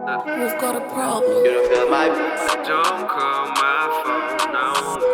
We've got a problem. You don't feel my Don't call my phone, no.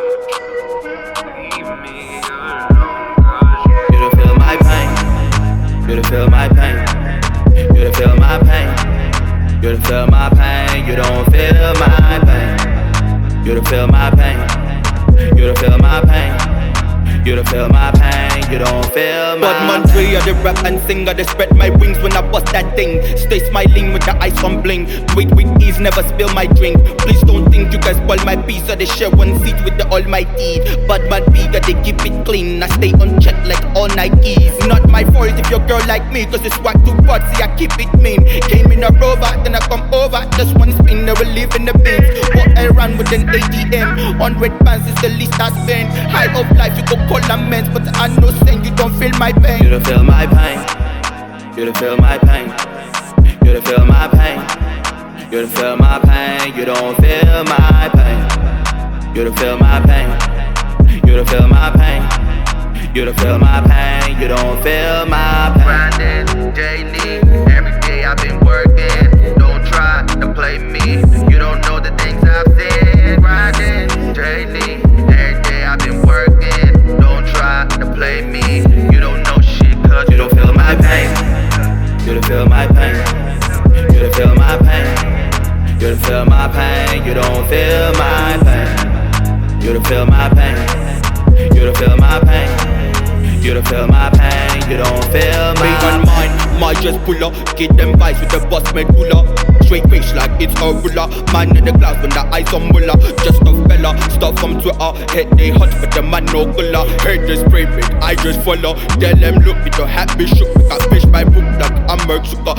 Leave me alone, 'cause You don't feel my pain. You don't feel my pain. You don't feel my pain. You don't feel my pain. You don't feel my pain. You don't feel my pain. You don't feel my pain. You don't feel my pain, you don't feel my Bad man Dre, I the rap and sing, I the spread my wings when I bust that thing. Stay smiling with the ice on bling. Wait with ease, never spill my drink. Please don't think you can spoil my piece. I they share one seat with the almighty. Bad man big, I they keep it clean. I stay on check like all Nikes. Not my fault if your girl like me, cause it's swag too bad, see I keep it mean. Came in a rover, then I come over. Just one spin, never live in the bins. What I run with an ATM. 100 pounds is the least I spend. High of life, you go call laments, but I know saying you don't feel my pain. You don't feel my pain. You don't feel my pain. You don't feel my pain. You don't feel my pain. You don't feel my pain. You don't feel my pain. You don't feel my pain. You don't feel my pain. You don't feel my pain. grinding daily. Every day I've been working. Don't try to play me. You don't know the things I've said. Grinding daily. Every day I've been working. Don't try to play me. You don't know shit, cause You don't feel my pain. You don't feel my pain. You don't feel my pain. You don't feel my pain. You don't feel my pain. You don't feel my pain. You don't feel my pain. You don't feel my pain. You don't feel my Big on pain. mine, might just pull up. Get them vibes with the boss medulla. Straight face like it's a ruler. Man in the clouds when the eyes on muller. Just a fella, stuff from Twitter. Head they hot but the man no cooler. Head they spray big, I just follow. Tell them look with your hat be shook. Make I fish my book like I'm a sugar.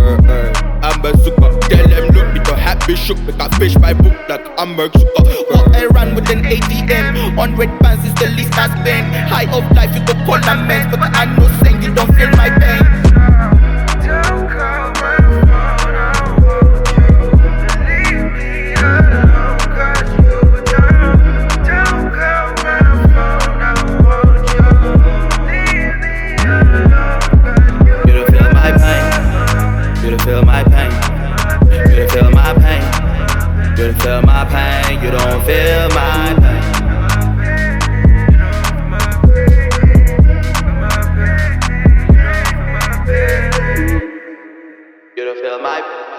I'm a sugar. Tell them look with your hat be shook. Make I fish my book like I'm a sugar. What I run with an ATM. 100 pounds is the least I spend. High of life you go call laments, but I know saying you don't feel my pain. don't call my phone, I want you. Leave me alone, 'cause you don't call my phone, I want you. Leave me alone, 'cause You don't feel my pain. You don't feel my pain. You don't feel my pain. You don't feel my pain. You don't feel my pain. You don't feel my pain.